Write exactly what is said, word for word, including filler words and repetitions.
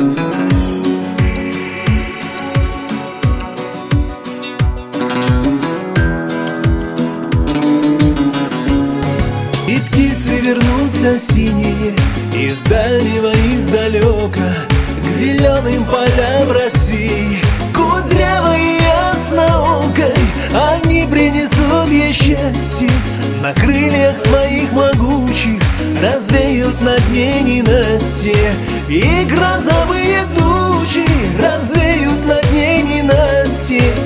И птицы вернутся синие из дальнего, издалека, к зеленым полям России, кудрявой и ясноокой. Они принесут ей счастье, на крыльях своих могучих развеют над ней ненастье. И грозовые тучи развеют над ней ненастье.